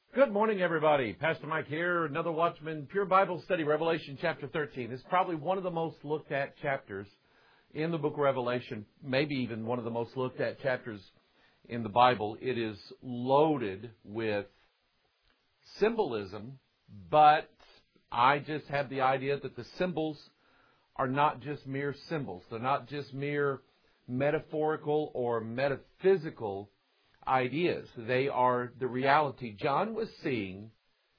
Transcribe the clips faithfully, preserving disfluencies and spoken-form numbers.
Good morning, everybody. Pastor Mike here, another Watchman Pure Bible Study, Revelation chapter thirteen. It's probably one of the most looked at chapters in the book of Revelation, maybe even one of the most looked at chapters in the Bible. It is loaded with symbolism, but I just have the idea that the symbols are not just mere symbols. They're not just mere metaphorical or metaphysical ideas. They are the reality. John was seeing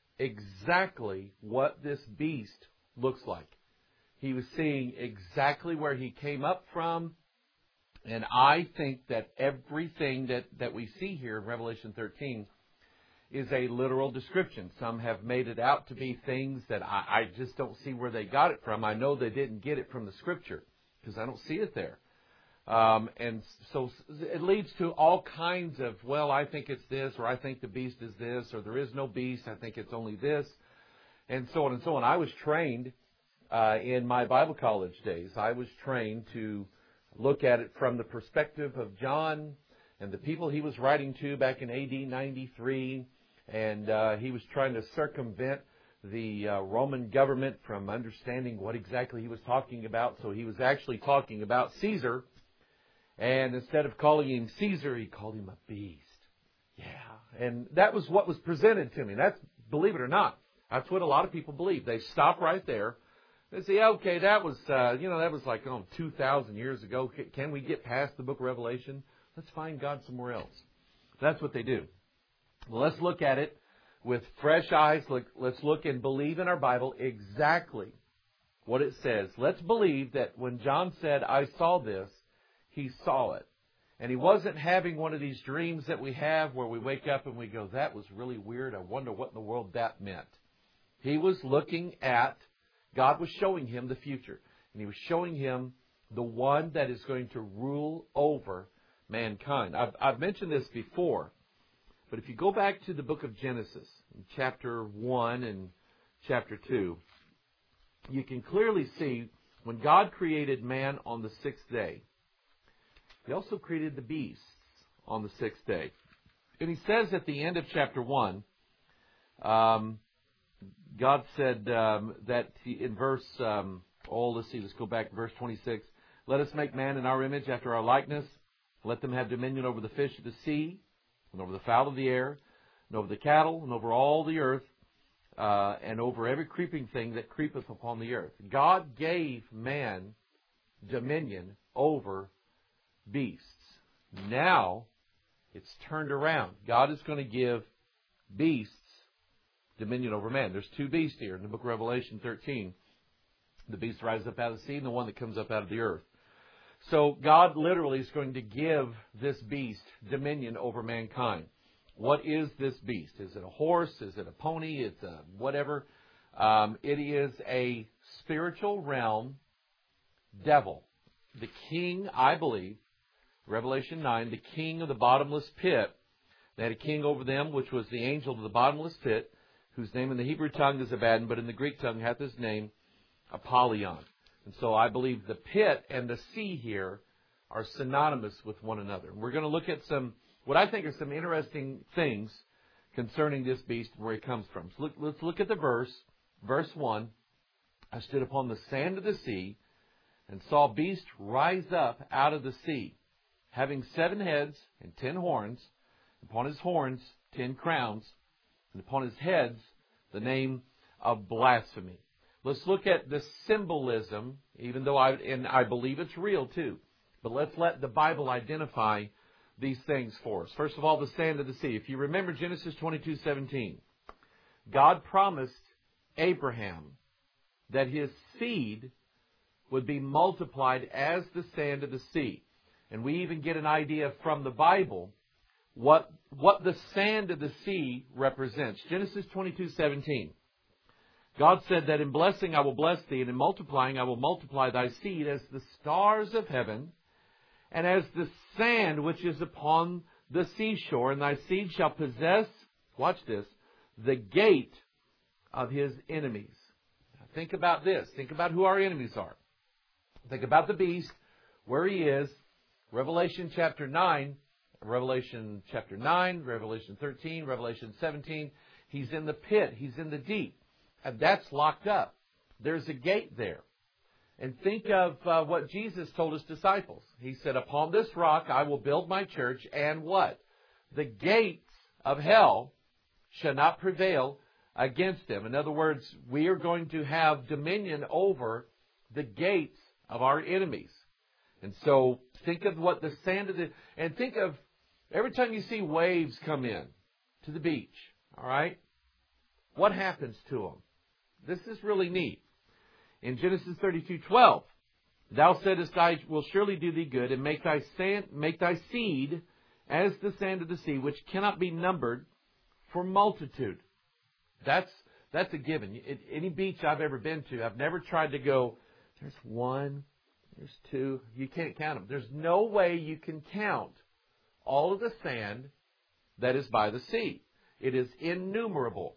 exactly what this beast looks like. He was seeing exactly where he came up from. And I think that everything that, that we see here in Revelation thirteen is a literal description. Some have made it out to be things that I, I just don't see where they got it from. I know they didn't get it from the Scripture because I don't see it there. Um, and so it leads to all kinds of, well, I think it's this, or I think the beast is this, or there is no beast, I think it's only this, and so on and so on. I was trained uh, in my Bible college days. I was trained to look at it from the perspective of John and the people he was writing to back in A D ninety-three, and uh, he was trying to circumvent the uh, Roman government from understanding what exactly he was talking about. So he was actually talking about Caesar. And instead of calling him Caesar, he called him a beast. Yeah. And that was what was presented to me. That's, believe it or not, that's what a lot of people believe. They stop right there. They say, okay, that was, uh, you know, that was like, oh, two thousand years ago. Can we get past the book of Revelation? Let's find God somewhere else. That's what they do. Well, let's look at it with fresh eyes. Let's look and believe in our Bible exactly what it says. Let's believe that when John said, I saw this, he saw it. And he wasn't having one of these dreams that we have where we wake up and we go, that was really weird. I wonder what in the world that meant. He was looking at, God was showing him the future. And he was showing him the one that is going to rule over mankind. I've, I've mentioned this before, but if you go back to the book of Genesis, in chapter one and chapter two, you can clearly see when God created man on the sixth day, He also created the beasts on the sixth day. And he says at the end of chapter one, um, God said um, that he, in verse, um, oh, let's see, let's go back to verse twenty-six. Let us make man in our image after our likeness. Let them have dominion over the fish of the sea, and over the fowl of the air, and over the cattle, and over all the earth, uh, and over every creeping thing that creepeth upon the earth. God gave man dominion over beasts. Now it's turned around. God is going to give beasts dominion over man. There's two beasts here in the book of Revelation thirteen. The beast that rises up out of the sea and the one that comes up out of the earth. So God literally is going to give this beast dominion over mankind. What is this beast? Is it a horse? Is it a pony? It's a whatever. Um, it is a spiritual realm devil. The king, I believe, Revelation nine, the king of the bottomless pit. They had a king over them, which was the angel of the bottomless pit, whose name in the Hebrew tongue is Abaddon, but in the Greek tongue hath his name Apollyon. And so I believe the pit and the sea here are synonymous with one another. We're going to look at some, what I think are some interesting things concerning this beast and where he comes from. So look, let's look at the verse. Verse one, I stood upon the sand of the sea and saw a beast rise up out of the sea, having seven heads and ten horns, upon his horns ten crowns, and upon his heads the name of blasphemy. Let's look at the symbolism, even though I, and I believe it's real too. But let's let the Bible identify these things for us. First of all, the sand of the sea. If you remember Genesis twenty-two seventeen, God promised Abraham that his seed would be multiplied as the sand of the sea. And we even get an idea from the Bible what, what the sand of the sea represents. Genesis twenty-two seventeen. God said that in blessing I will bless thee, and in multiplying I will multiply thy seed as the stars of heaven, and as the sand which is upon the seashore, and thy seed shall possess, watch this, the gate of his enemies. Now think about this. Think about who our enemies are. Think about the beast, where he is. Revelation chapter nine Revelation chapter nine, Revelation thirteen, Revelation seventeen. He's in the pit. He's in the deep. And that's locked up. There's a gate there. And think of uh, what Jesus told his disciples. He said, upon this rock I will build my church, and what? The gates of hell shall not prevail against them. In other words, we are going to have dominion over the gates of our enemies. And so think of what the sand of the... And think of every time you see waves come in to the beach, all right? What happens to them? This is really neat. In Genesis thirty-two twelve, thou saidest, I will surely do thee good, and make thy sand, make thy seed as the sand of the sea, which cannot be numbered for multitude. That's that's a given. At any beach I've ever been to, I've never tried to go, there's one, there's two. You can't count them. There's no way you can count all of the sand that is by the sea. It is innumerable.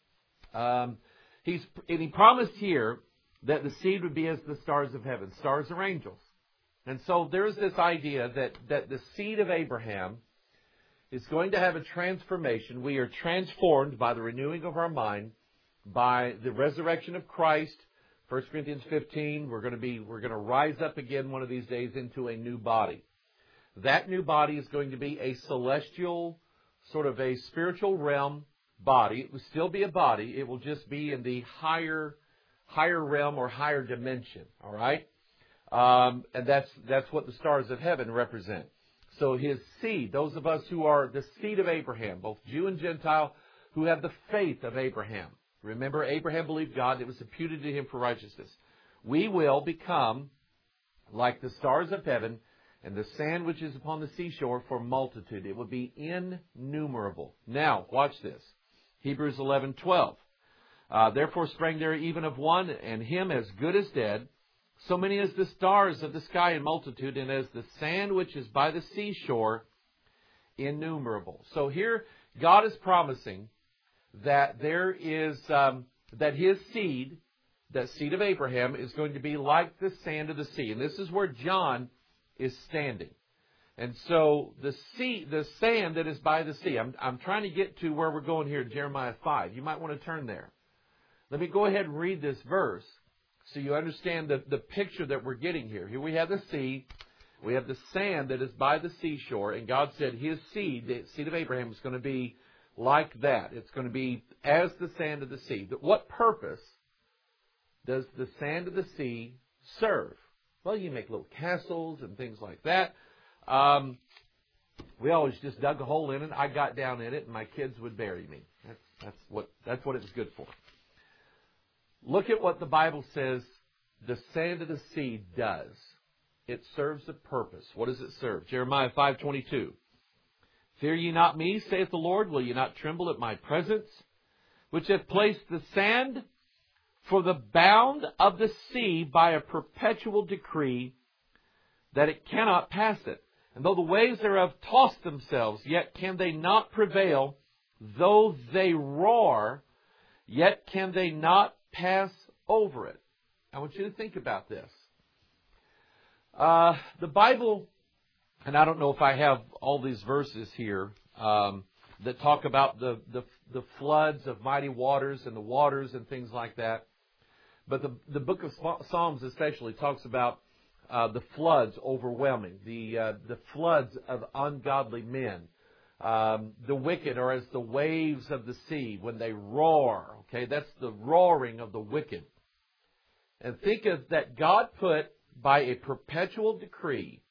Um, he's and he promised here that the seed would be as the stars of heaven. Stars are angels. And so there's this idea that, that the seed of Abraham is going to have a transformation. We are transformed by the renewing of our mind, by the resurrection of Christ. First Corinthians fifteen, we're going to be, we're going to rise up again one of these days into a new body. That new body is going to be a celestial, sort of a spiritual realm body. It will still be a body. It will just be in the higher higher realm or higher dimension, all right? Um, and that's that's what the stars of heaven represent. So his seed, those of us who are the seed of Abraham, both Jew and Gentile, who have the faith of Abraham. Remember, Abraham believed God. It was imputed to him for righteousness. We will become like the stars of heaven and the sand which is upon the seashore for multitude. It will be innumerable. Now, watch this. Hebrews eleven twelve. Uh, Therefore sprang there even of one, and him as good as dead, so many as the stars of the sky in multitude, and as the sand which is by the seashore, innumerable. So here, God is promising that there is, um, that his seed, that seed of Abraham, is going to be like the sand of the sea. And this is where John is standing. And so the sea, the sand that is by the sea, I'm, I'm trying to get to where we're going here, Jeremiah five. You might want to turn there. Let me go ahead and read this verse so you understand the, the picture that we're getting here. Here we have the sea. We have the sand that is by the seashore. And God said his seed, the seed of Abraham, is going to be like that. It's going to be as the sand of the sea. But what purpose does the sand of the sea serve? Well, you make little castles and things like that. Um, we always just dug a hole in it. I got down in it, and my kids would bury me. That's, that's what that's what it was good for. Look at what the Bible says the sand of the sea does. It serves a purpose. What does it serve? Jeremiah five twenty-two. Fear ye not me, saith the Lord, will ye not tremble at my presence, which hath placed the sand for the bound of the sea by a perpetual decree, that it cannot pass it. And though the waves thereof toss themselves, yet can they not prevail. Though they roar, yet can they not pass over it. I want you to think about this. Uh, the Bible, and I don't know if I have all these verses here um, that talk about the, the the floods of mighty waters and the waters and things like that. But the the book of Psalms especially talks about uh, the floods overwhelming, the uh, the floods of ungodly men. Um, the wicked are as the waves of the sea when they roar. Okay, that's the roaring of the wicked. And think of that God put by a perpetual decree,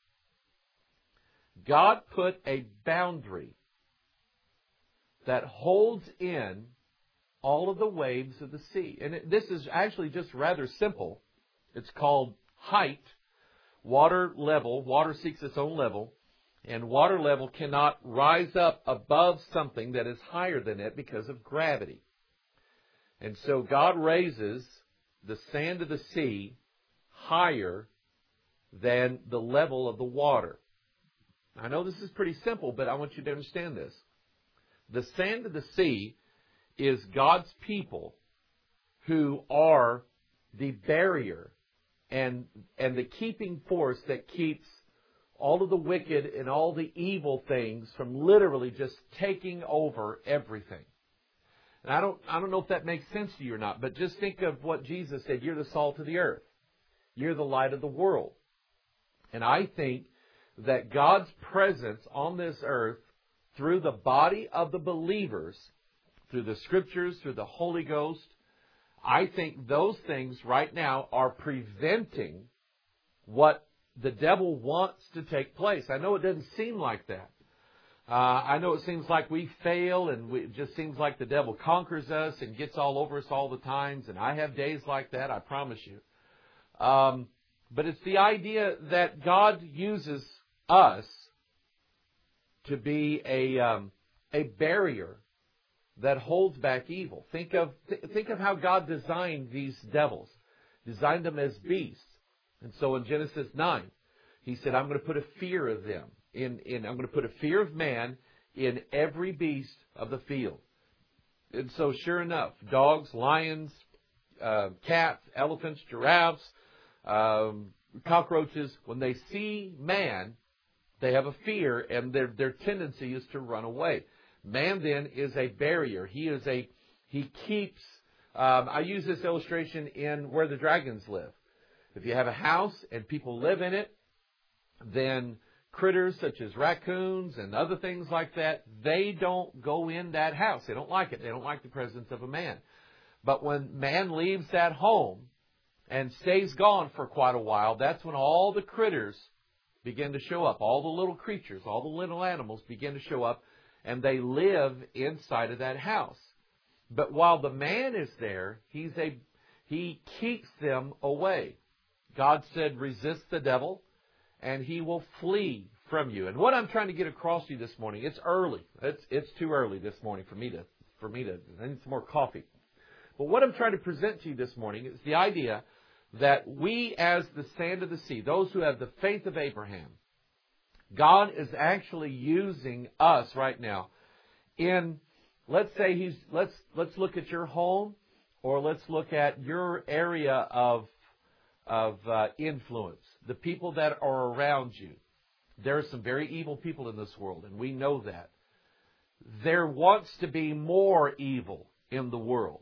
God put a boundary that holds in all of the waves of the sea. And it, this is actually just rather simple. It's called height, water level. Water seeks its own level. And water level cannot rise up above something that is higher than it because of gravity. And so God raises the sand of the sea higher than the level of the water. I know this is pretty simple, but I want you to understand this. The sand of the sea is God's people who are the barrier and, and the keeping force that keeps all of the wicked and all the evil things from literally just taking over everything. And I don't, I don't know if that makes sense to you or not, but just think of what Jesus said. You're the salt of the earth. You're the light of the world. And I think that God's presence on this earth through the body of the believers, through the Scriptures, through the Holy Ghost, I think those things right now are preventing what the devil wants to take place. I know it doesn't seem like that. Uh, I know it seems like we fail and we, it just seems like the devil conquers us and gets all over us all the times. And I have days like that, I promise you. Um, but it's the idea that God uses us to be a um, a barrier that holds back evil. Think of th- think of how God designed these devils, designed them as beasts. And so in Genesis nine, He said, "I'm going to put a fear of them in. in I'm going to put a fear of man in every beast of the field." And so, sure enough, dogs, lions, uh, cats, elephants, giraffes, um, cockroaches, when they see man, they have a fear, and their their tendency is to run away. Man then is a barrier. He is a he keeps. Um, I use this illustration in Where the Dragons Live. If you have a house and people live in it, then critters such as raccoons and other things like that, they don't go in that house. They don't like it. They don't like the presence of a man. But when man leaves that home and stays gone for quite a while, that's when all the critters begin to show up. All the little creatures, all the little animals begin to show up, and they live inside of that house. But while the man is there, he's a he keeps them away. God said, resist the devil, and he will flee from you. And what I'm trying to get across to you this morning, it's early. It's it's too early this morning for me to for me to I need some more coffee. But what I'm trying to present to you this morning is the idea that we, as the sand of the sea, those who have the faith of Abraham, God is actually using us right now. In let's say he's let's let's look at your home, or let's look at your area of of uh, influence, the people that are around you. There are some very evil people in this world, and we know that. There wants to be more evil in the world.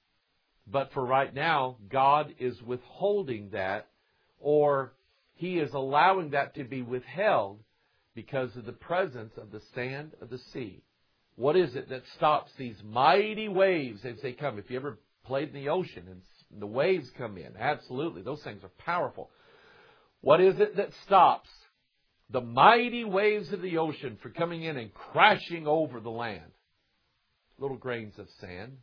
But for right now, God is withholding that, or He is allowing that to be withheld because of the presence of the sand of the sea. What is it that stops these mighty waves as they come? If you ever played in the ocean and the waves come in, absolutely, those things are powerful. What is it that stops the mighty waves of the ocean from coming in and crashing over the land? Little grains of sand.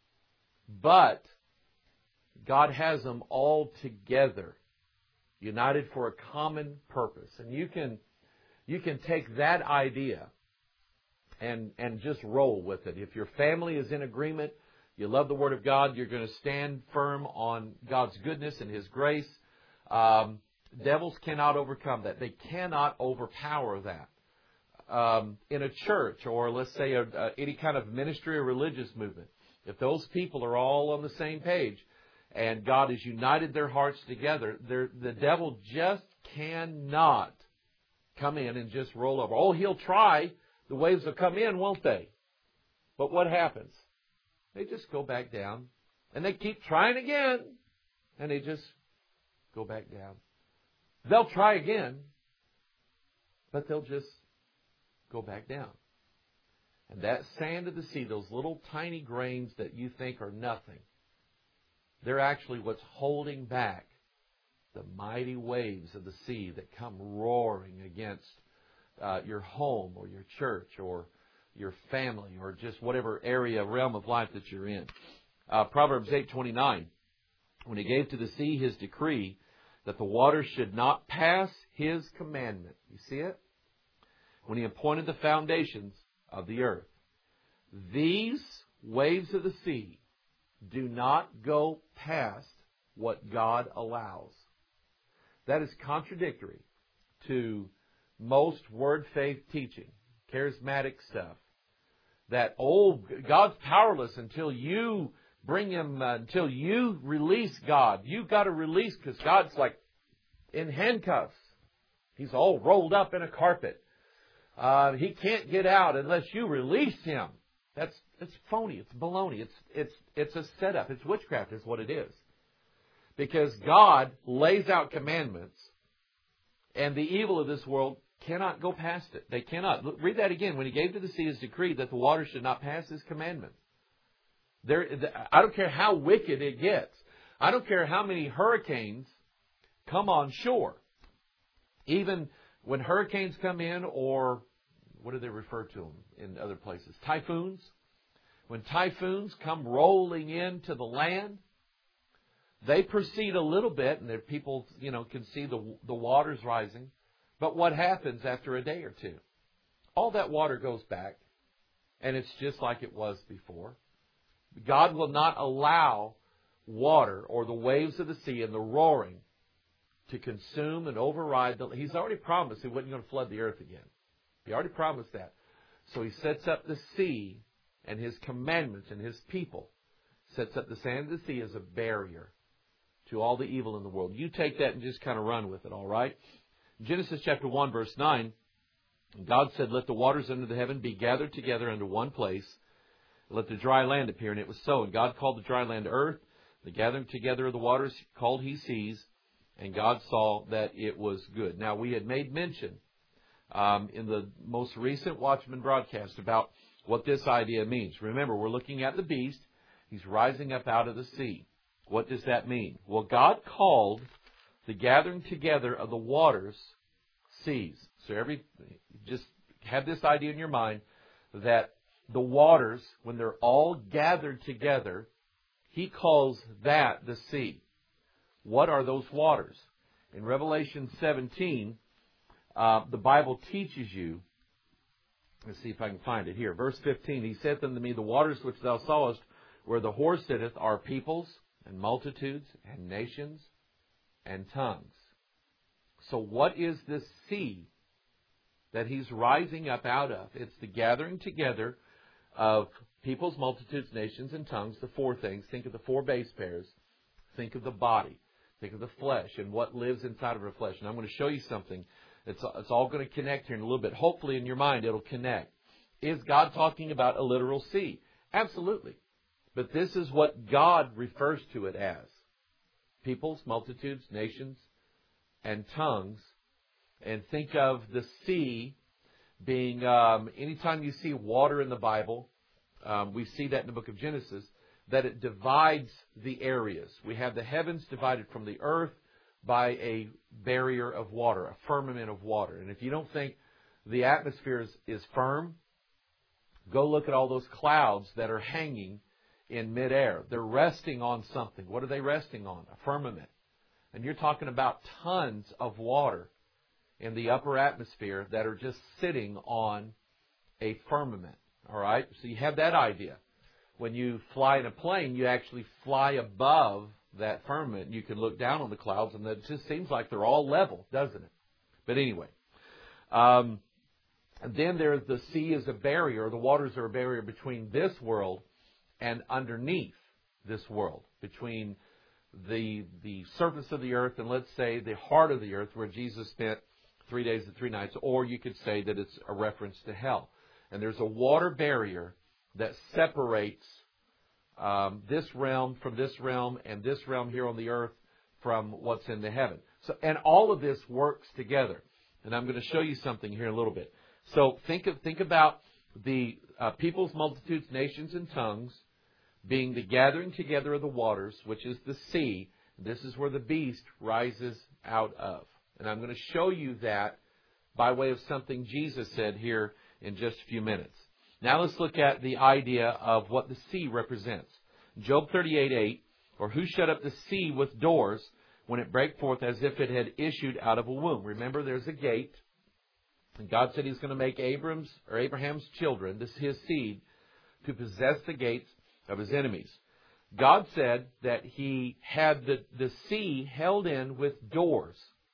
But God has them all together, united for a common purpose. And you can you can take that idea and and just roll with it. If your family is in agreement, you love the Word of God, you're going to stand firm on God's goodness and His grace. Um, devils cannot overcome that. They cannot overpower that. Um, in a church, or let's say a, a, any kind of ministry or religious movement, if those people are all on the same page and God has united their hearts together, the devil just cannot come in and just roll over. Oh, he'll try. The waves will come in, won't they? But what happens? They just go back down, and they keep trying again, and they just go back down. They'll try again, but they'll just go back down. And that sand of the sea, those little tiny grains that you think are nothing, they're actually what's holding back the mighty waves of the sea that come roaring against uh, your home or your church or your family or just whatever area, realm of life that you're in. Uh, Proverbs eight twenty-nine, when He gave to the sea His decree that the waters should not pass His commandment. You see it? When He appointed the foundations of the earth. These waves of the sea do not go past what God allows. That is contradictory to most word faith teaching, charismatic stuff. That, oh, God's powerless until you bring Him, uh, until you release God. You've got to release because God's like in handcuffs. He's all rolled up in a carpet. Uh, he can't get out unless you release him. That's it's phony. It's baloney. It's it's it's a setup. It's witchcraft is what it is. Because God lays out commandments, and the evil of this world cannot go past it. They cannot. Look, read that again. When He gave to the sea His decree that the water should not pass His commandment. There, I don't care how wicked it gets. I don't care how many hurricanes come on shore. Even when hurricanes come in, or what do they refer to them in other places? Typhoons. When typhoons come rolling into the land, they proceed a little bit, and people, you know, can see the the waters rising. But what happens after a day or two? All that water goes back, and it's just like it was before. God will not allow water or the waves of the sea and the roaring to consume and override. The, he's already promised He wasn't going to flood the earth again. He already promised that. So He sets up the sea and His commandments and His people. Sets up the sand of the sea as a barrier to all the evil in the world. You take that and just kind of run with it, all right? Genesis chapter one, verse nine, God said, "Let the waters under the heaven be gathered together unto one place. Let the dry land appear." And it was so. And God called the dry land earth. The gathering together of the waters called He seas. And God saw that it was good. Now, we had made mention um, in the most recent Watchman broadcast about what this idea means. Remember, we're looking at the beast. He's rising up out of the sea. What does that mean? Well, God called the gathering together of the waters seas. So every just have this idea in your mind that the waters, when they're all gathered together, He calls that the sea. What are those waters? In Revelation seventeen, uh, the Bible teaches you. Let's see if I can find it here. Verse fifteen, He saith unto me, "The waters which thou sawest, where the horse sitteth, are peoples and multitudes and nations and tongues." So what is this sea that He's rising up out of? It's the gathering together of peoples, multitudes, nations, and tongues, the four things. Think of the four base pairs. Think of the body. Think of the flesh and what lives inside of our flesh. And I'm going to show you something. It's, it's all going to connect here in a little bit. Hopefully in your mind it'll connect. Is God talking about a literal sea? Absolutely. But this is what God refers to it as. Peoples, multitudes, nations, and tongues. And think of the sea being, um, anytime you see water in the Bible, um, we see that in the book of Genesis, that it divides the areas. We have the heavens divided from the earth by a barrier of water, a firmament of water. And if you don't think the atmosphere is, is firm, go look at all those clouds that are hanging in midair. They're resting on something. What are they resting on? A firmament. And you're talking about tons of water in the upper atmosphere that are just sitting on a firmament. All right? So you have that idea. When you fly in a plane, you actually fly above that firmament. You can look down on the clouds, and it just seems like they're all level, doesn't it? But anyway, um, and then there's the sea is a barrier. The waters are a barrier between this world and underneath this world, between the the surface of the earth and, let's say, the heart of the earth, where Jesus spent three days and three nights, or you could say that it's a reference to hell. And there's a water barrier that separates um, this realm from this realm and this realm here on the earth from what's in the heaven. So, and all of this works together. And I'm going to show you something here in a little bit. So think of think about the uh, peoples, multitudes, nations, and tongues being the gathering together of the waters, which is the sea. This is where the beast rises out of. And I'm going to show you that by way of something Jesus said here in just a few minutes. Now let's look at the idea of what the sea represents. Job thirty-eight eight, or who shut up the sea with doors when it brake forth as if it had issued out of a womb? Remember, there's a gate. And God said He's going to make Abram's or Abraham's children, this his seed, to possess the gates of his enemies. God said that He had the, the sea held in with doors.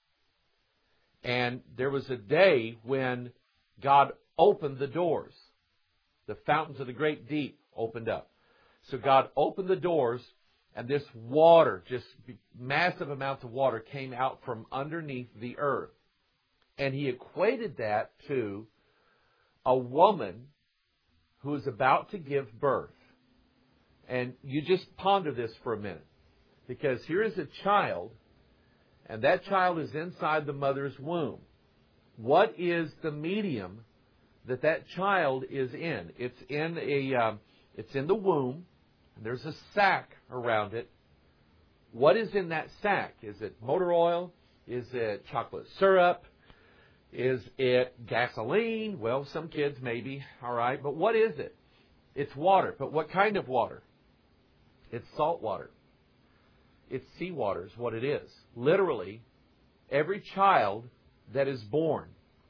And there was a day when God opened the doors. The fountains of the great deep opened up. So God opened the doors, and this water, just massive amounts of water, came out from underneath the earth. And he equated that to a woman who is about to give birth. And you just ponder this for a minute. Because here is a child, and that child is inside the mother's womb. What is the medium that that child is in? It's in a, um, it's in the womb. And there's a sac around it. What is in that sac? Is it motor oil? Is it chocolate syrup? Is it gasoline? Well, some kids maybe, all right. But what is it? It's water. But what kind of water? It's salt water. It's seawater is what it is. Literally, every child that is born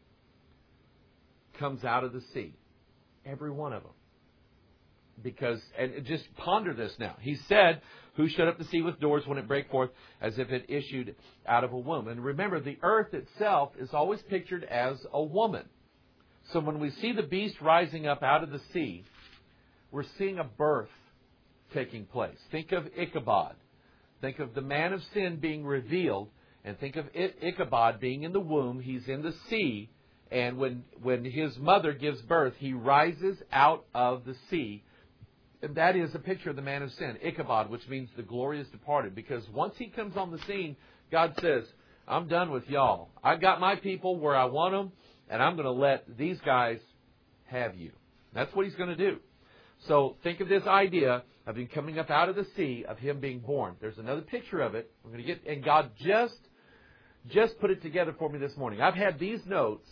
comes out of the sea. Every one of them. Because, and just ponder this now. He said, who shut up the sea with doors when it brake forth, as if it issued out of a womb. And remember, the earth itself is always pictured as a woman. So when we see the beast rising up out of the sea, we're seeing a birth taking place. Think of Ichabod. Think of the man of sin being revealed, and think of Ichabod being in the womb. He's in the sea, and when, when his mother gives birth, he rises out of the sea. And that is a picture of the man of sin, Ichabod, which means the glory is departed. Because once he comes on the scene, God says, I'm done with y'all. I got my people where I want them, and I'm going to let these guys have you. That's what he's going to do. So think of this idea of him coming up out of the sea, of him being born. There's another picture of it. We're going to get, and God just, just put it together for me this morning. I've had these notes.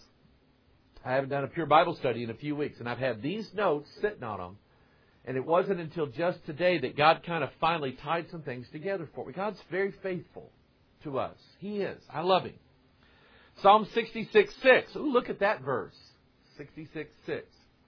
I haven't done a pure Bible study in a few weeks, and I've had these notes sitting on them. And it wasn't until just today that God kind of finally tied some things together for me. God's very faithful to us. He is. I love Him. Psalm sixty-six six. Ooh, look at that verse. sixty-six six.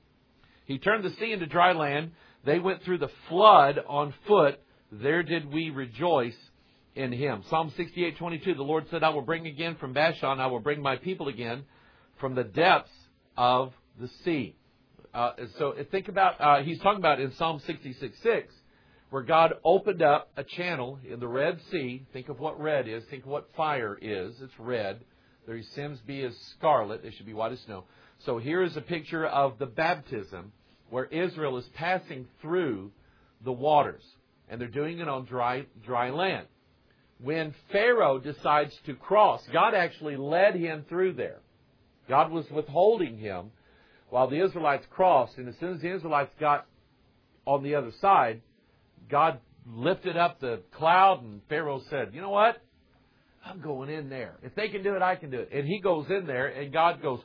He turned the sea into dry land. They went through the flood on foot. There did we rejoice in Him. Psalm sixty-eight twenty-two. The Lord said, I will bring again from Bashan. I will bring my people again from the depths of the sea. Uh, so think about, uh, he's talking about in Psalm sixty-six six, where God opened up a channel in the Red Sea. Think of what red is. Think of what fire is. It's red. Their sins be as scarlet. They should be white as snow. So here is a picture of the baptism where Israel is passing through the waters. And they're doing it on dry, dry land. When Pharaoh decides to cross, God actually led him through there. God was withholding him while the Israelites crossed, and as soon as the Israelites got on the other side, God lifted up the cloud, and Pharaoh said, you know what? I'm going in there. If they can do it, I can do it. And he goes in there, and God goes,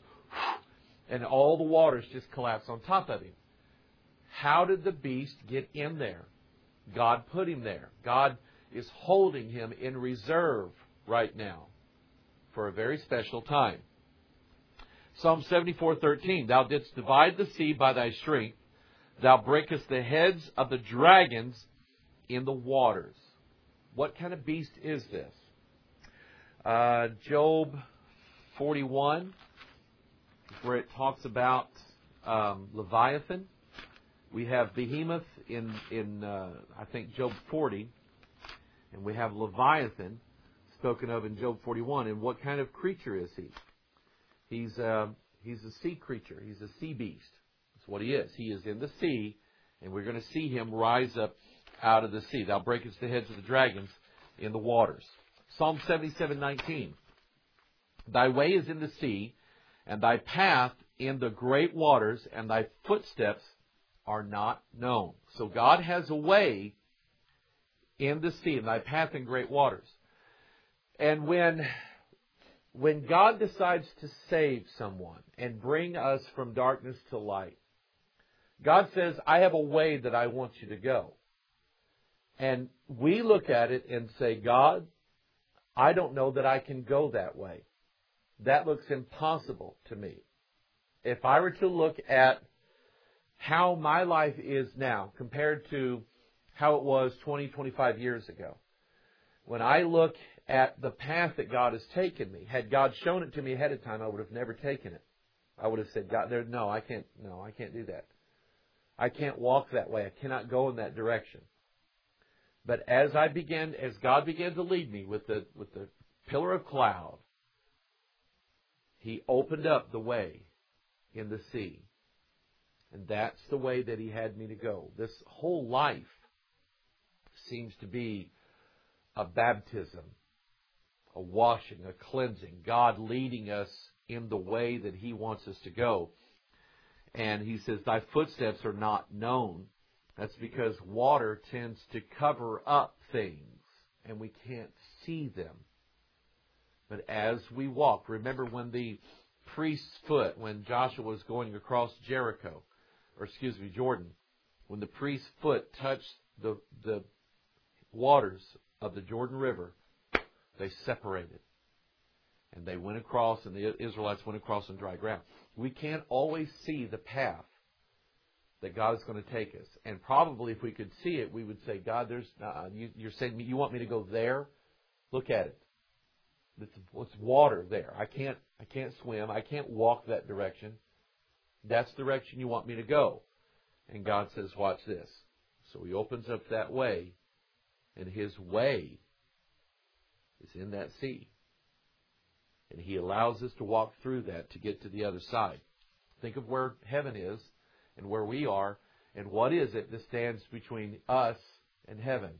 and all the waters just collapse on top of him. How did the beast get in there? God put him there. God is holding him in reserve right now for a very special time. Psalm seventy-four thirteen. Thou didst divide the sea by thy strength. Thou breakest the heads of the dragons in the waters. What kind of beast is this? Uh, Job forty-one, where it talks about um, Leviathan. We have Behemoth in, in uh, I think, Job forty. And we have Leviathan spoken of in Job forty-one. And what kind of creature is he? He's a, he's a sea creature. He's a sea beast. That's what he is. He is in the sea, and we're going to see him rise up out of the sea. Thou breakest the heads of the dragons in the waters. Psalm seventy-seven nineteen. Thy way is in the sea, and thy path in the great waters, and thy footsteps are not known. So God has a way in the sea, and thy path in great waters. And when... When God decides to save someone and bring us from darkness to light, God says, I have a way that I want you to go. And we look at it and say, God, I don't know that I can go that way. That looks impossible to me. If I were to look at how my life is now compared to how it was twenty, twenty-five years ago, when I look at the path that God has taken me, had God shown it to me ahead of time, I would have never taken it. I would have said, God, there, no, I can't, no, I can't do that. I can't walk that way. I cannot go in that direction. But as I began, as God began to lead me with the with the pillar of cloud, He opened up the way in the sea. And that's the way that He had me to go. This whole life seems to be a baptism, a washing, a cleansing. God leading us in the way that He wants us to go. And He says, thy footsteps are not known. That's because water tends to cover up things, and we can't see them. But as we walk, remember when the priest's foot, when Joshua was going across Jericho, or excuse me, Jordan, when the priest's foot touched the, the waters of the Jordan River, they separated. And they went across, and the Israelites went across on dry ground. We can't always see the path that God is going to take us. And probably if we could see it, we would say, God, there's uh, you, you're saying you want me to go there? Look at it. It's, it's water there. I can't I can't swim. I can't walk that direction. That's the direction you want me to go. And God says, watch this. So He opens up that way, and His way is in that sea. And He allows us to walk through that to get to the other side. Think of where heaven is and where we are, and what is it that stands between us and heaven?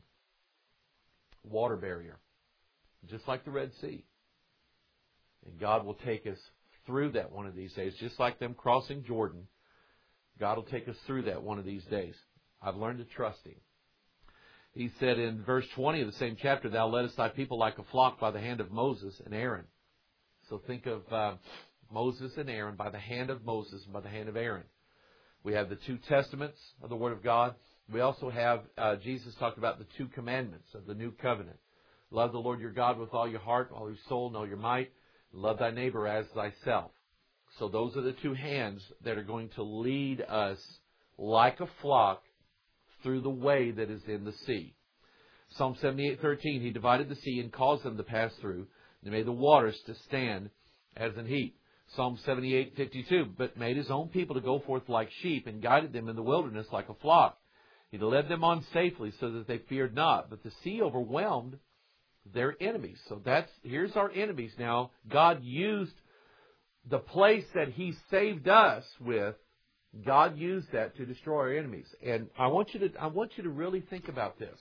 Water barrier. Just like the Red Sea. And God will take us through that one of these days. Just like them crossing Jordan, God will take us through that one of these days. I've learned to trust Him. He said in verse twenty of the same chapter, thou leddest thy people like a flock by the hand of Moses and Aaron. So think of uh, Moses and Aaron, by the hand of Moses and by the hand of Aaron. We have the two testaments of the Word of God. We also have, uh, Jesus talked about the two commandments of the new covenant. Love the Lord your God with all your heart, all your soul, and all your might. Love thy neighbor as thyself. So those are the two hands that are going to lead us like a flock through the way that is in the sea. Psalm seventy-eight thirteen, He divided the sea and caused them to pass through. He made the waters to stand as an heap. Psalm seventy-eight fifty-two, but made His own people to go forth like sheep and guided them in the wilderness like a flock. He led them on safely so that they feared not. But the sea overwhelmed their enemies. So that's, here's our enemies now. God used the place that He saved us with. God used that to destroy our enemies. And I want you to, I want you to really think about this.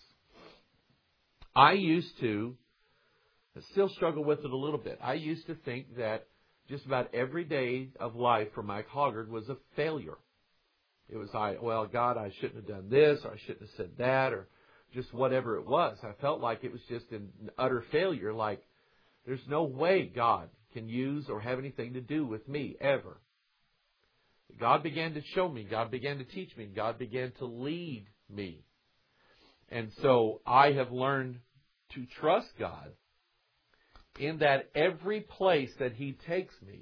I used to, I still struggle with it a little bit. I used to think that just about every day of life for Mike Hoggard was a failure. It was, I, well, God, I shouldn't have done this, or I shouldn't have said that, or just whatever it was. I felt like it was just an utter failure, like there's no way God can use or have anything to do with me, ever. God began to show me, God began to teach me, God began to lead me. And so I have learned to trust God in that every place that He takes me,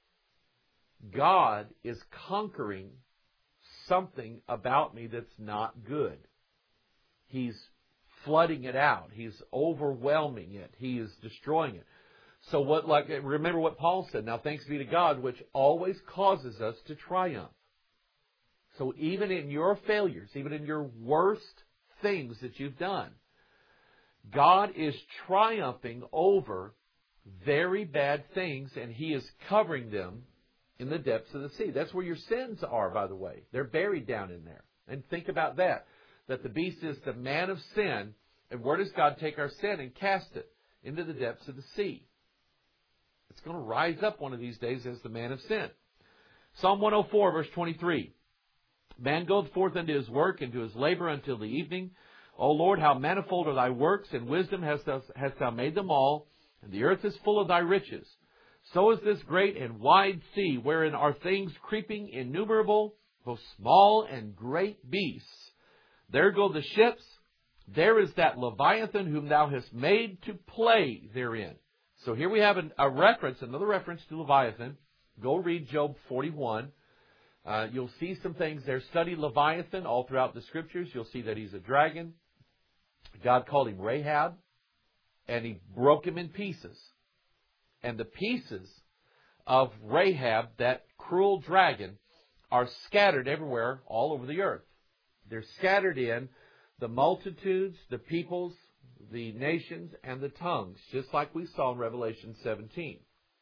God is conquering something about me that's not good. He's flooding it out. He's overwhelming it. He is destroying it. So what, like, remember what Paul said, now thanks be to God, which always causes us to triumph. So even in your failures, even in your worst things that you've done, God is triumphing over very bad things, and He is covering them in the depths of the sea. That's where your sins are, by the way. They're buried down in there. And think about that, that the beast is the man of sin, and where does God take our sin and cast it? Into the depths of the sea. It's going to rise up one of these days as the man of sin. Psalm one oh four, verse twenty-three. Man goeth forth unto his work, and to his labor until the evening. O Lord, how manifold are thy works, and wisdom hast thou, hast thou made them all, and the earth is full of thy riches. So is this great and wide sea, wherein are things creeping innumerable, both small and great beasts. There go the ships. There is that Leviathan whom thou hast made to play therein. So here we have an, a reference, another reference to Leviathan. Go read Job forty-one. Uh, you'll see some things there. Study Leviathan all throughout the Scriptures. You'll see that he's a dragon. God called him Rahab, and He broke him in pieces. And the pieces of Rahab, that cruel dragon, are scattered everywhere all over the earth. They're scattered in the multitudes, the peoples, the nations, and the tongues, just like we saw in Revelation seventeen.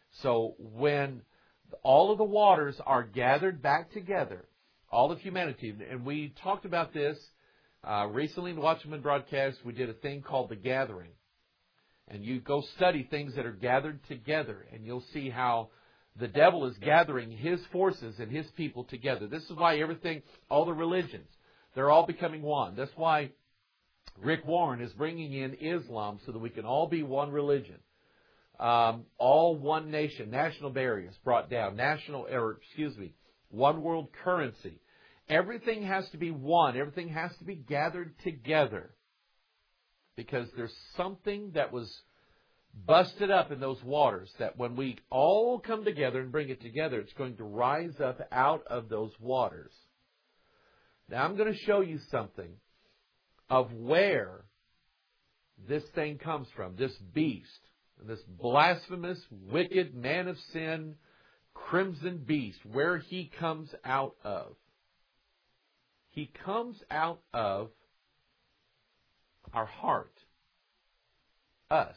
So when all of the waters are gathered back together, all of humanity, and we talked about this uh, recently in the Watchman broadcast, we did a thing called The Gathering. And you go study things that are gathered together, and you'll see how the devil is gathering his forces and his people together. This is why everything, all the religions, they're all becoming one. That's why Rick Warren is bringing in Islam so that we can all be one religion. Um, all one nation, national barriers brought down, national, or excuse me, one world currency. Everything has to be one. Everything has to be gathered together. Because there's something that was busted up in those waters that when we all come together and bring it together, it's going to rise up out of those waters. Now I'm going to show you something of where this thing comes from, this beast, this blasphemous, wicked man of sin, crimson beast, where he comes out of. He comes out of our heart. Us.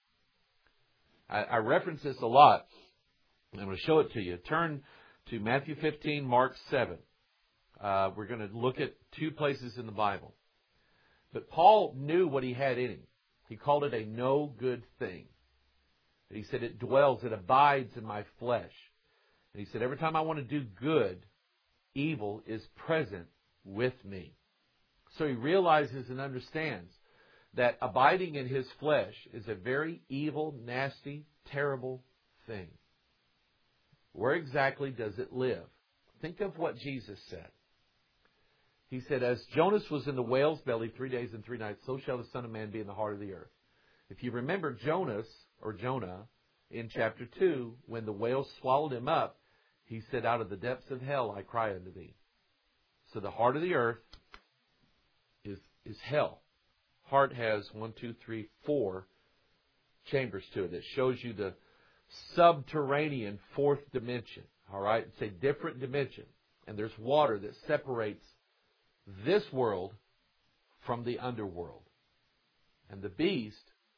I, I reference this a lot. I'm going to show it to you. Turn to Matthew fifteen, Mark seven. Uh, we're going to look at two places in the Bible. But Paul knew what he had in him. He called it a no good thing. He said it dwells, it abides in my flesh. And he said every time I want to do good, evil is present with me. So he realizes and understands that abiding in his flesh is a very evil, nasty, terrible thing. Where exactly does it live? Think of what Jesus said. He said, as Jonas was in the whale's belly three days and three nights, so shall the Son of Man be in the heart of the earth. If you remember Jonas, or Jonah, in chapter two, when the whale swallowed him up, he said, out of the depths of hell I cry unto thee. So the heart of the earth is, is hell. Heart has one, two, three, four chambers to it. It shows you the subterranean fourth dimension. All right? It's a different dimension. And there's water that separates this world from the underworld. And the beast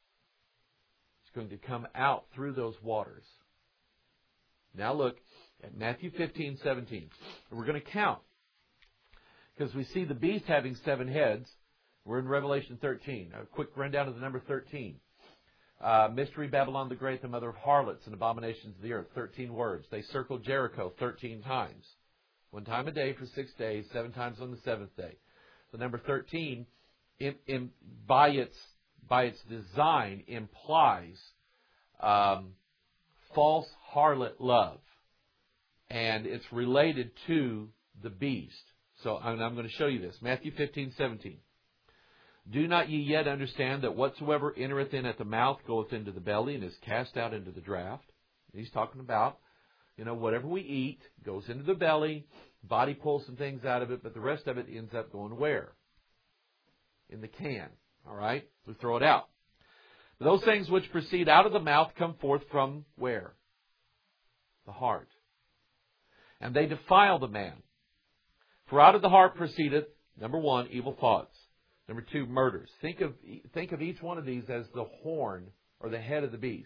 is going to come out through those waters. Now look at Matthew fifteen, seventeen. And we're going to count. Because we see the beast having seven heads. We're in Revelation thirteen. A quick rundown of the number thirteen. Uh, Mystery Babylon the Great, the mother of harlots and abominations of the earth. thirteen words. They circled Jericho thirteen times. One time a day for six days, seven times on the seventh day. The number thirteen, in, in, by its by its design, implies um, false harlot love. And it's related to the beast. So I'm, I'm going to show you this. Matthew fifteen, seventeen. Do not ye yet understand that whatsoever entereth in at the mouth goeth into the belly and is cast out into the draught? He's talking about, you know, whatever we eat goes into the belly, body pulls some things out of it, but the rest of it ends up going where? In the can. All right? We throw it out. But those things which proceed out of the mouth come forth from where? The heart. And they defile the man. For out of the heart proceedeth, number one, evil thoughts. Number two, murders. Think of, think of each one of these as the horn or the head of the beast.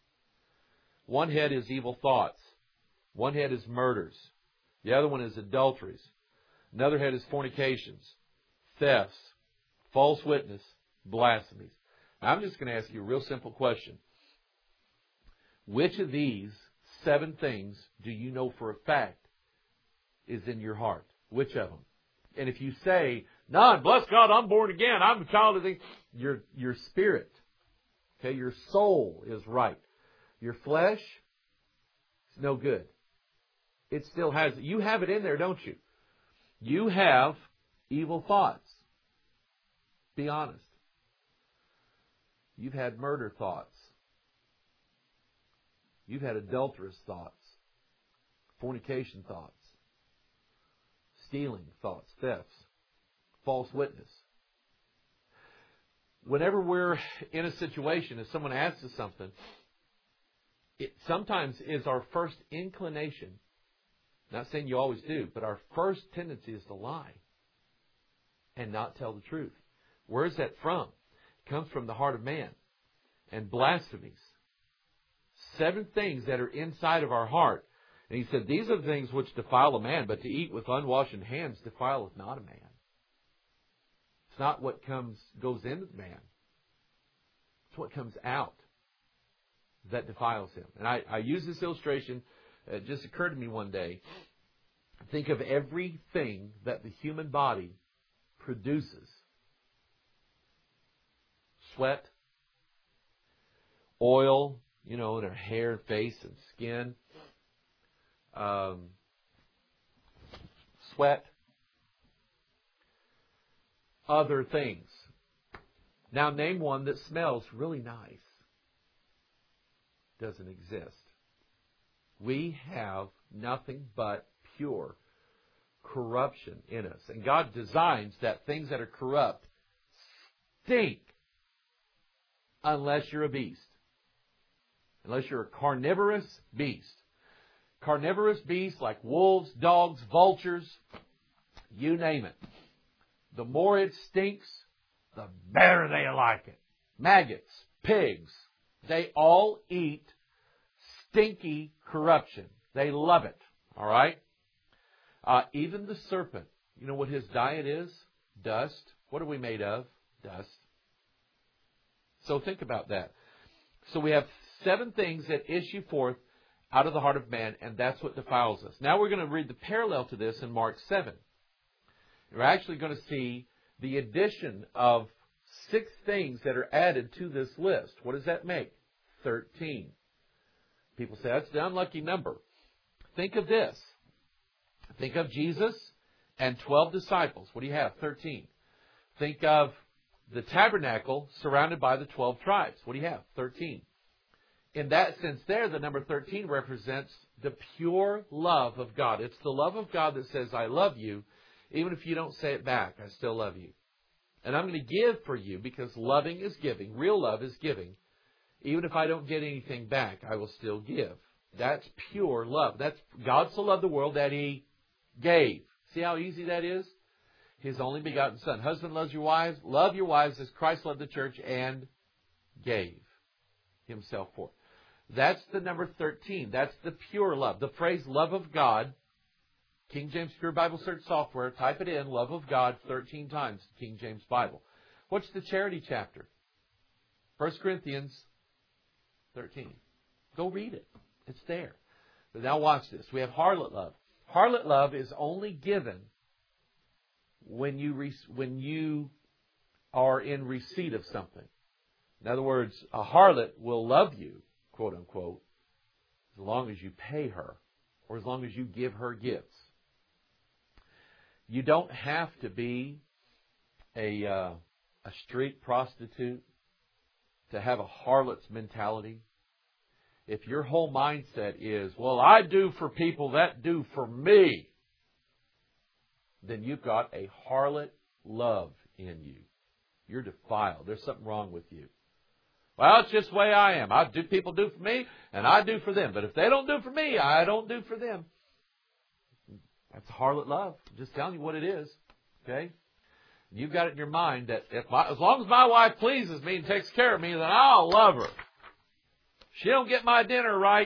One head is evil thoughts. One head is murders. The other one is adulteries. Another head is fornications, thefts, false witness, blasphemies. Now, I'm just going to ask you a real simple question. Which of these seven things do you know for a fact is in your heart? Which of them? And if you say, none, bless God, I'm born again, I'm a child of the... Your, your spirit, okay, your soul is right. Your flesh is no good. It still has... You have it in there, don't you? You have evil thoughts. Be honest. You've had murder thoughts. You've had adulterous thoughts. Fornication thoughts. Stealing thoughts, thefts, false witness. Whenever we're in a situation, if someone asks us something, it sometimes is our first inclination, not saying you always do, but our first tendency is to lie and not tell the truth. Where is that from? It comes from the heart of man. And blasphemies, seven things that are inside of our heart. And he said, these are the things which defile a man, but to eat with unwashed hands defileth not a man. It's not what comes goes into the man. It's what comes out that defiles him. And I, I use this illustration. It just occurred to me one day. Think of everything that the human body produces. Sweat, oil, you know, in our hair, face, and skin. Um, sweat. Other things. Now name one that smells really nice. Doesn't exist. We have nothing but pure corruption in us. And God designs that things that are corrupt stink unless you're a beast. Unless you're a carnivorous beast. Carnivorous beasts like wolves, dogs, vultures, you name it. The more it stinks, the better they like it. Maggots, pigs, they all eat stinky corruption. They love it. All right? Uh, even the serpent, you know what his diet is? Dust. What are we made of? Dust. So think about that. So we have seven things that issue forth out of the heart of man, and that's what defiles us. Now we're going to read the parallel to this in Mark seven. We're actually going to see the addition of six things that are added to this list. What does that make? Thirteen. People say, that's the unlucky number. Think of this. Think of Jesus and twelve disciples. What do you have? Thirteen. Think of the tabernacle surrounded by the twelve tribes. What do you have? Thirteen. In that sense there, the number thirteen represents the pure love of God. It's the love of God that says, I love you. Even if you don't say it back, I still love you. And I'm going to give for you because loving is giving. Real love is giving. Even if I don't get anything back, I will still give. That's pure love. That's God so loved the world that He gave. See how easy that is? His only begotten Son. Husband loves your wives. Love your wives as Christ loved the church and gave Himself for it. That's the number thirteen. That's the pure love. The phrase love of God, King James Pure Bible Search Software, type it in, love of God, thirteen times, King James Bible. What's the charity chapter? First Corinthians thirteen. Go read it. It's there. But now watch this. We have harlot love. Harlot love is only given when you re- when you are in receipt of something. In other words, a harlot will love you, quote unquote, as long as you pay her or as long as you give her gifts. You don't have to be a uh, a street prostitute to have a harlot's mentality. If your whole mindset is, well, I do for people that do for me, then you've got a harlot love in you. You're defiled. There's something wrong with you. Well, it's just the way I am. I do people do for me, and I do for them. But if they don't do for me, I don't do for them. That's harlot love. I'm just telling you what it is. Okay? You've got it in your mind that if my, as long as my wife pleases me and takes care of me, then I'll love her. She don't get my dinner right.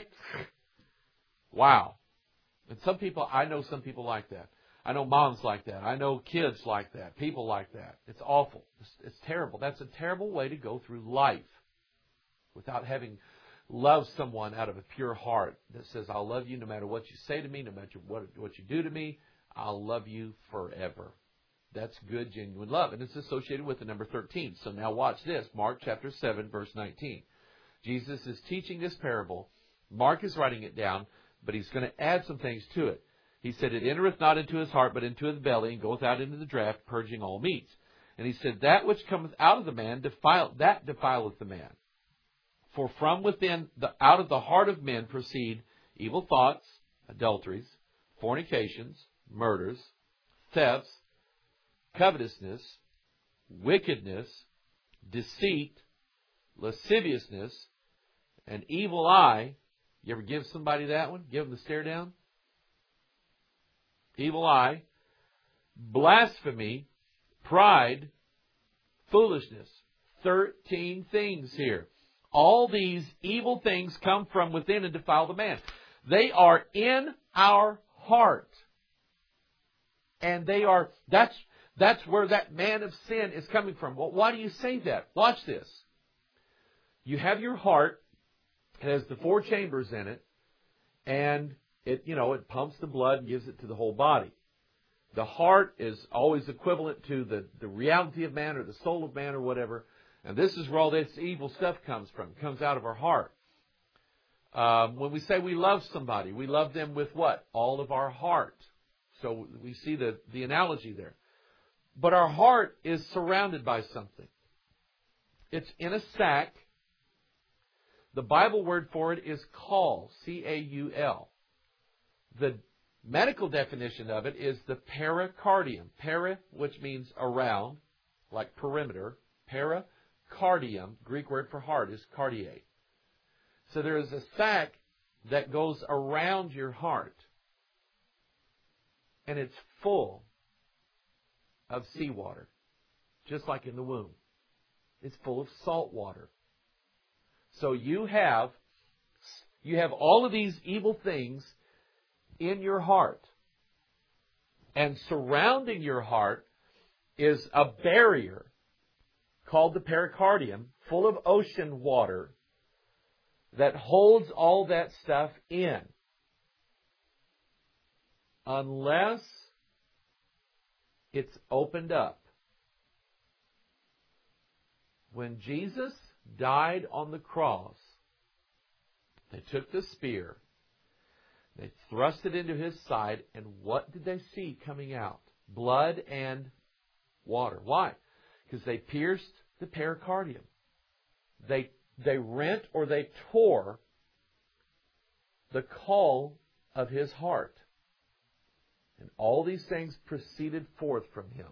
Wow. And some people, I know some people like that. I know moms like that. I know kids like that. People like that. It's awful. It's, it's terrible. That's a terrible way to go through life without having loved someone out of a pure heart that says, I'll love you no matter what you say to me, no matter what, what you do to me. I'll love you forever. That's good, genuine love. And it's associated with the number thirteen. So now watch this. Mark chapter seven, verse nineteen. Jesus is teaching this parable. Mark is writing it down, but he's going to add some things to it. He said, it entereth not into his heart, but into his belly, and goeth out into the draught, purging all meats. And he said, that which cometh out of the man, defile, that defileth the man. For from within, the, out of the heart of men proceed evil thoughts, adulteries, fornications, murders, thefts, covetousness, wickedness, deceit, lasciviousness, an evil eye. You ever give somebody that one? Give them the stare down? Evil eye, blasphemy, pride, foolishness. Thirteen things here. All these evil things come from within and defile the man. They are in our heart. And they are, that's, that's where that man of sin is coming from. Well, why do you say that? Watch this. You have your heart. It has the four chambers in it. And it, you know, it pumps the blood and gives it to the whole body. The heart is always equivalent to the, the reality of man or the soul of man or whatever. And this is where all this evil stuff comes from. It comes out of our heart. Um, when we say we love somebody, we love them with what? All of our heart. So we see the, the analogy there. But our heart is surrounded by something. It's in a sac. The Bible word for it is caul, C A U L. The medical definition of it is the pericardium. Peri, which means around, like perimeter. Pericardium, Greek word for heart, is cardiae. So there is a sac that goes around your heart. And it's full of seawater, just like in the womb. It's full of salt water. So you have, you have all of these evil things in your heart. And surrounding your heart is a barrier called the pericardium, full of ocean water that holds all that stuff in. Unless it's opened up. When Jesus died on the cross, they took the spear, they thrust it into his side, and what did they see coming out? Blood and water. Why? Because they pierced the pericardium. They, they rent or they tore the caul of his heart. And all these things proceeded forth from him.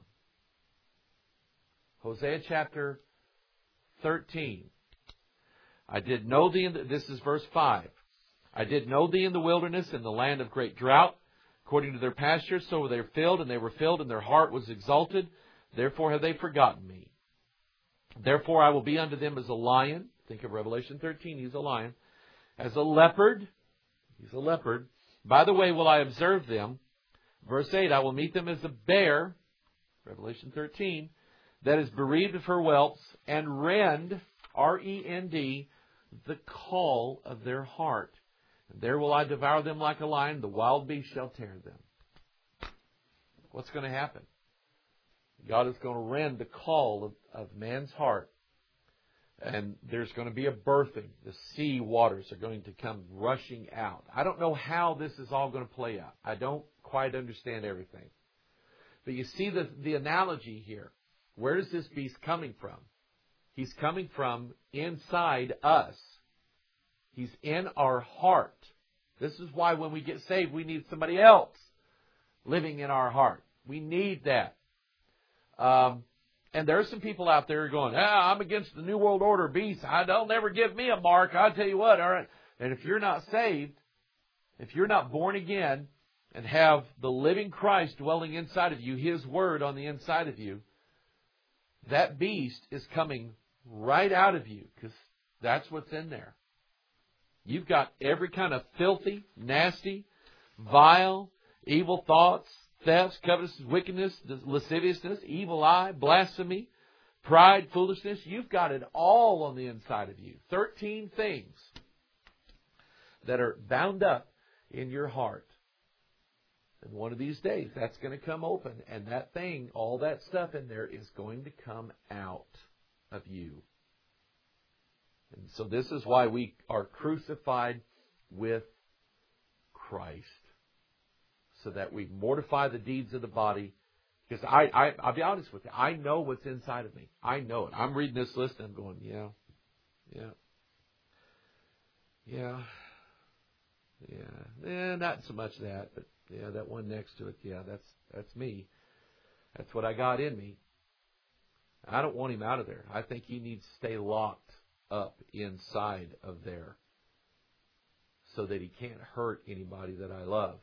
Hosea chapter thirteen. I did know thee in the, this is verse five. I did know thee in the wilderness, in the land of great drought. According to their pastures, so were they filled, and they were filled, and their heart was exalted. Therefore have they forgotten me. Therefore I will be unto them as a lion. Think of Revelation thirteen, he's a lion. As a leopard. He's a leopard. By the way, will I observe them. Verse eight, I will meet them as a bear, Revelation thirteen, that is bereaved of her whelps, and rend, R E N D, the caul of their heart. And there will I devour them like a lion, the wild beast shall tear them. What's going to happen? God is going to rend the caul of, of man's heart. And there's going to be a birthing. The sea waters are going to come rushing out. I don't know how this is all going to play out. I don't quite understand everything. But you see the, the analogy here. Where is this beast coming from? He's coming from inside us. He's in our heart. This is why when we get saved, we need somebody else living in our heart. We need that. Um, and there are some people out there going, ah, I'm against the New World Order beast. I don't never give me a mark. I'll tell you what, all right. And if you're not saved, if you're not born again and have the living Christ dwelling inside of you, His Word on the inside of you, that beast is coming right out of you because that's what's in there. You've got every kind of filthy, nasty, vile, evil thoughts, thefts, covetousness, wickedness, lasciviousness, evil eye, blasphemy, pride, foolishness. You've got it all on the inside of you. Thirteen things that are bound up in your heart. And one of these days, that's going to come open. And that thing, all that stuff in there is going to come out of you. And so this is why we are crucified with Christ. So that we mortify the deeds of the body. Because I, I, I'll be honest with you, I know what's inside of me. I know it. I'm reading this list and I'm going, yeah, yeah, yeah, yeah. Eh, not so much that, but yeah, that one next to it, yeah, that's that's me. That's what I got in me. I don't want him out of there. I think he needs to stay locked up inside of there so that he can't hurt anybody that I love.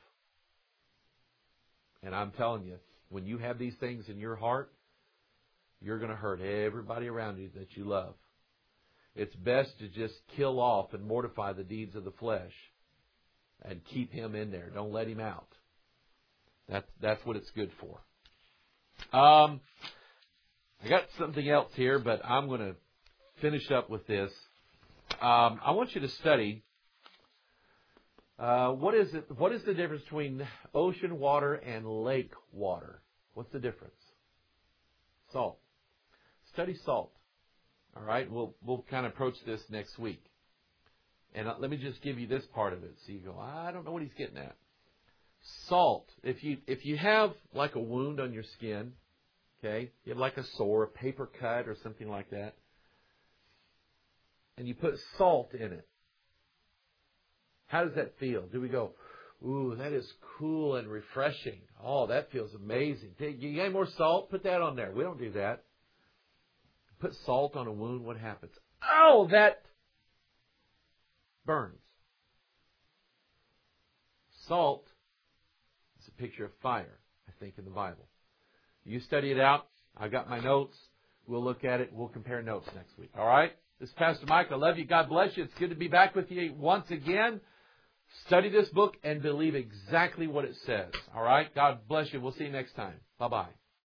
And I'm telling you, when you have these things in your heart, you're going to hurt everybody around you that you love. it's best to just kill off and mortify the deeds of the flesh and keep him in there. Don't let him out. That's, that's what it's good for. Um, I got something else here, but I'm going to finish up with this. Um, I want you to study uh, what is it? What is the difference between ocean water and lake water? What's the difference? Salt. Study salt. All right, we'll we'll kind of approach this next week. And uh, let me just give you this part of it, so you go, I don't know what he's getting at. Salt. If you if you have like a wound on your skin, okay, you have like a sore, a paper cut, or something like that, and you put salt in it, how does that feel? Do we go, ooh, that is cool and refreshing? Oh, that feels amazing. You got any more salt? Put that on there. We don't do that. Put salt on a wound, what happens? Oh, that burns. Salt is a picture of fire, I think, in the Bible. You study it out. I got my notes. We'll look at it. We'll compare notes next week. All right? This is Pastor Mike. I love you. God bless you. It's good to be back with you once again. Study this book and believe exactly what it says. All right? God bless you. We'll see you next time. Bye-bye.